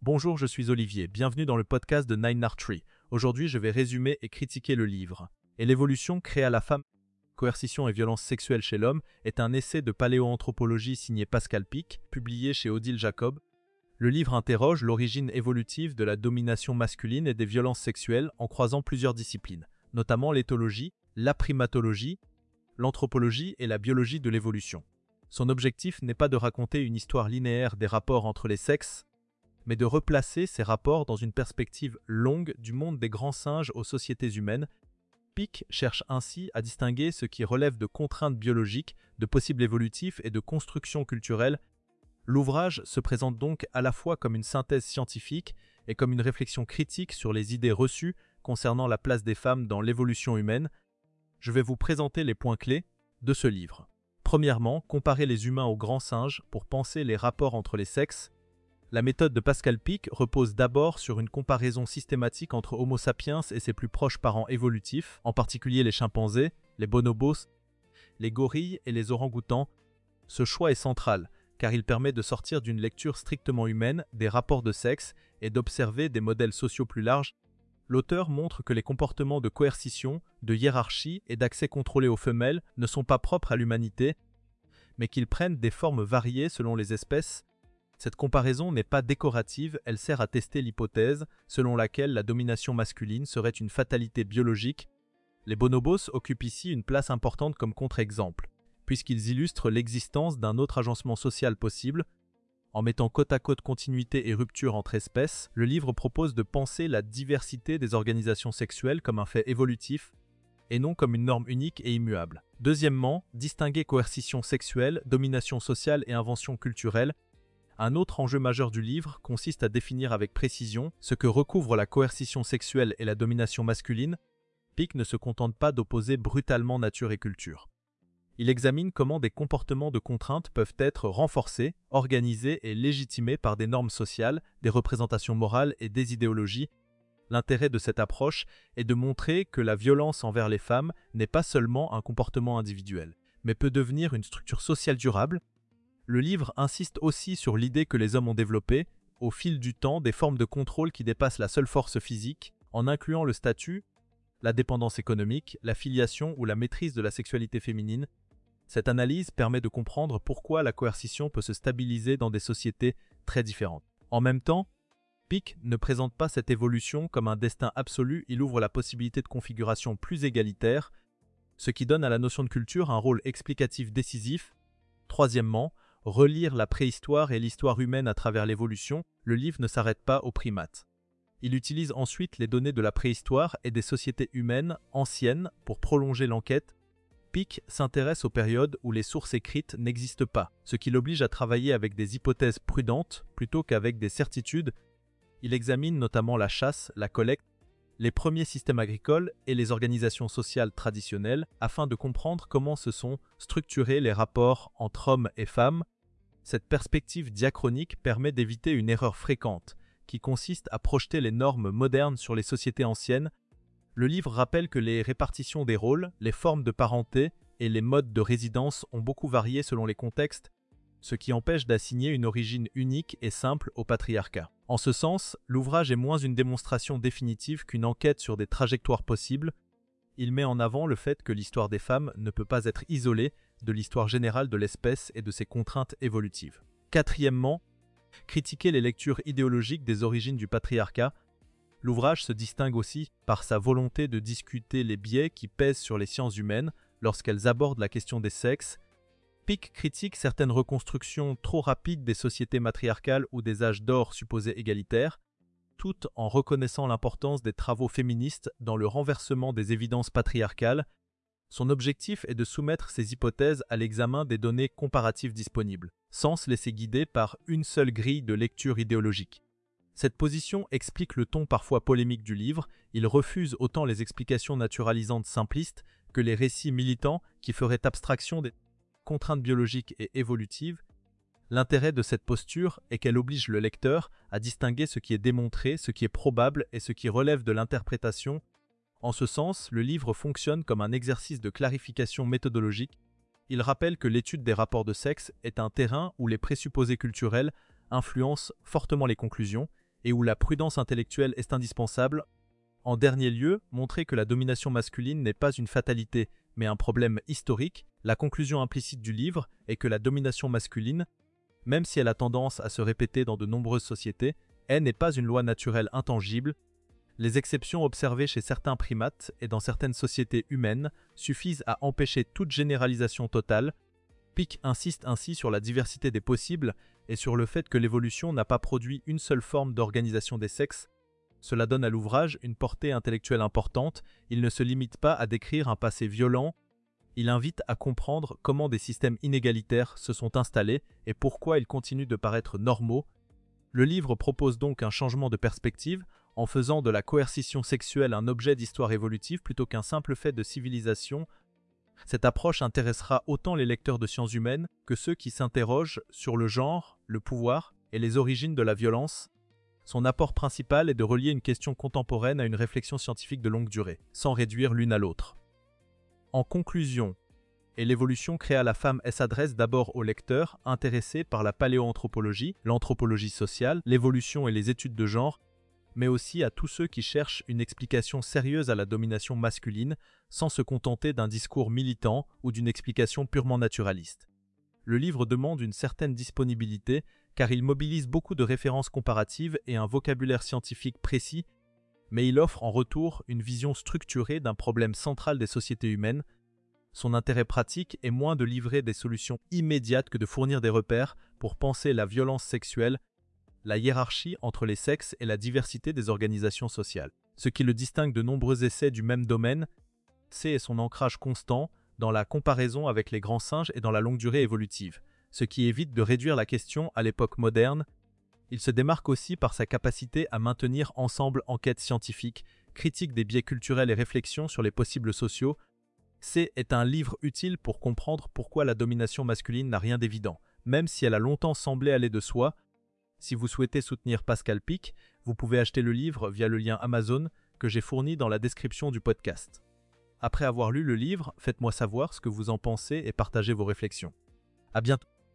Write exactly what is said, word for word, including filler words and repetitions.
Bonjour, je suis Olivier, bienvenue dans le podcast de Nine Art Tree. Aujourd'hui, je vais résumer et critiquer le livre. Et l'évolution créée à la femme, coercition et violence sexuelle chez l'homme est un essai de paléoanthropologie signé Pascal Pic, publié chez Odile Jacob. Le livre interroge l'origine évolutive de la domination masculine et des violences sexuelles en croisant plusieurs disciplines, notamment l'éthologie, la primatologie, l'anthropologie et la biologie de l'évolution. Son objectif n'est pas de raconter une histoire linéaire des rapports entre les sexes, mais de replacer ces rapports dans une perspective longue du monde des grands singes aux sociétés humaines. Pic cherche ainsi à distinguer ce qui relève de contraintes biologiques, de possibles évolutifs et de constructions culturelles. L'ouvrage se présente donc à la fois comme une synthèse scientifique et comme une réflexion critique sur les idées reçues concernant la place des femmes dans l'évolution humaine. Je vais vous présenter les points clés de ce livre. Premièrement, comparer les humains aux grands singes pour penser les rapports entre les sexes. La méthode de Pascal Pic repose d'abord sur une comparaison systématique entre Homo sapiens et ses plus proches parents évolutifs, en particulier les chimpanzés, les bonobos, les gorilles et les orang-outans. Ce choix est central, car il permet de sortir d'une lecture strictement humaine des rapports de sexe et d'observer des modèles sociaux plus larges. L'auteur montre que les comportements de coercition, de hiérarchie et d'accès contrôlé aux femelles ne sont pas propres à l'humanité, mais qu'ils prennent des formes variées selon les espèces. Cette comparaison n'est pas décorative, elle sert à tester l'hypothèse selon laquelle la domination masculine serait une fatalité biologique. Les bonobos occupent ici une place importante comme contre-exemple, puisqu'ils illustrent l'existence d'un autre agencement social possible. En mettant côte à côte continuité et rupture entre espèces, le livre propose de penser la diversité des organisations sexuelles comme un fait évolutif et non comme une norme unique et immuable. Deuxièmement, distinguer coercition sexuelle, domination sociale et invention culturelle. Un autre enjeu majeur du livre consiste à définir avec précision ce que recouvre la coercition sexuelle et la domination masculine. Pic ne se contente pas d'opposer brutalement nature et culture. Il examine comment des comportements de contrainte peuvent être renforcés, organisés et légitimés par des normes sociales, des représentations morales et des idéologies. L'intérêt de cette approche est de montrer que la violence envers les femmes n'est pas seulement un comportement individuel, mais peut devenir une structure sociale durable. Le livre insiste aussi sur l'idée que les hommes ont développé, au fil du temps, des formes de contrôle qui dépassent la seule force physique, en incluant le statut, la dépendance économique, la filiation ou la maîtrise de la sexualité féminine. Cette analyse permet de comprendre pourquoi la coercition peut se stabiliser dans des sociétés très différentes. En même temps, Pic ne présente pas cette évolution comme un destin absolu, il ouvre la possibilité de configurations plus égalitaires, ce qui donne à la notion de culture un rôle explicatif décisif. Troisièmement, relire la préhistoire et l'histoire humaine à travers l'évolution, le livre ne s'arrête pas aux primates. Il utilise ensuite les données de la préhistoire et des sociétés humaines anciennes pour prolonger l'enquête. Pic s'intéresse aux périodes où les sources écrites n'existent pas, ce qui l'oblige à travailler avec des hypothèses prudentes plutôt qu'avec des certitudes. Il examine notamment la chasse, la collecte, les premiers systèmes agricoles et les organisations sociales traditionnelles afin de comprendre comment se sont structurés les rapports entre hommes et femmes. Cette perspective diachronique permet d'éviter une erreur fréquente, qui consiste à projeter les normes modernes sur les sociétés anciennes. Le livre rappelle que les répartitions des rôles, les formes de parenté et les modes de résidence ont beaucoup varié selon les contextes, ce qui empêche d'assigner une origine unique et simple au patriarcat. En ce sens, l'ouvrage est moins une démonstration définitive qu'une enquête sur des trajectoires possibles. Il met en avant le fait que l'histoire des femmes ne peut pas être isolée de l'histoire générale de l'espèce et de ses contraintes évolutives. Quatrièmement, critiquer les lectures idéologiques des origines du patriarcat. L'ouvrage se distingue aussi par sa volonté de discuter les biais qui pèsent sur les sciences humaines lorsqu'elles abordent la question des sexes. Pic critique certaines reconstructions trop rapides des sociétés matriarcales ou des âges d'or supposés égalitaires, tout en reconnaissant l'importance des travaux féministes dans le renversement des évidences patriarcales. Son objectif est de soumettre ces hypothèses à l'examen des données comparatives disponibles, sans se laisser guider par une seule grille de lecture idéologique. Cette position explique le ton parfois polémique du livre, il refuse autant les explications naturalisantes simplistes que les récits militants qui feraient abstraction des contraintes biologiques et évolutives. L'intérêt de cette posture est qu'elle oblige le lecteur à distinguer ce qui est démontré, ce qui est probable et ce qui relève de l'interprétation. En ce sens, le livre fonctionne comme un exercice de clarification méthodologique. Il rappelle que l'étude des rapports de sexe est un terrain où les présupposés culturels influencent fortement les conclusions et où la prudence intellectuelle est indispensable. En dernier lieu, montrer que la domination masculine n'est pas une fatalité, mais un problème historique. La conclusion implicite du livre est que la domination masculine, même si elle a tendance à se répéter dans de nombreuses sociétés, elle n'est pas une loi naturelle intangible. Les exceptions observées chez certains primates et dans certaines sociétés humaines suffisent à empêcher toute généralisation totale. Pick insiste ainsi sur la diversité des possibles et sur le fait que l'évolution n'a pas produit une seule forme d'organisation des sexes. Cela donne à l'ouvrage une portée intellectuelle importante. Il ne se limite pas à décrire un passé violent. Il invite à comprendre comment des systèmes inégalitaires se sont installés et pourquoi ils continuent de paraître normaux. Le livre propose donc un changement de perspective en faisant de la coercition sexuelle un objet d'histoire évolutive plutôt qu'un simple fait de civilisation. Cette approche intéressera autant les lecteurs de sciences humaines que ceux qui s'interrogent sur le genre, le pouvoir et les origines de la violence. Son apport principal est de relier une question contemporaine à une réflexion scientifique de longue durée, sans réduire l'une à l'autre. En conclusion, Et l'évolution créa la femme, elle s'adresse d'abord aux lecteurs intéressés par la paléoanthropologie, l'anthropologie sociale, l'évolution et les études de genre, mais aussi à tous ceux qui cherchent une explication sérieuse à la domination masculine, sans se contenter d'un discours militant ou d'une explication purement naturaliste. Le livre demande une certaine disponibilité, car il mobilise beaucoup de références comparatives et un vocabulaire scientifique précis, mais il offre en retour une vision structurée d'un problème central des sociétés humaines. Son intérêt pratique est moins de livrer des solutions immédiates que de fournir des repères pour penser la violence sexuelle, la hiérarchie entre les sexes et la diversité des organisations sociales. Ce qui le distingue de nombreux essais du même domaine, c'est son ancrage constant dans la comparaison avec les grands singes et dans la longue durée évolutive, ce qui évite de réduire la question à l'époque moderne. Il se démarque aussi par sa capacité à maintenir ensemble enquêtes scientifiques, critique des biais culturels et réflexions sur les possibles sociaux. C'est est un livre utile pour comprendre pourquoi la domination masculine n'a rien d'évident, même si elle a longtemps semblé aller de soi. Si vous souhaitez soutenir Pascal Pic, vous pouvez acheter le livre via le lien Amazon que j'ai fourni dans la description du podcast. Après avoir lu le livre, faites-moi savoir ce que vous en pensez et partagez vos réflexions. À bientôt.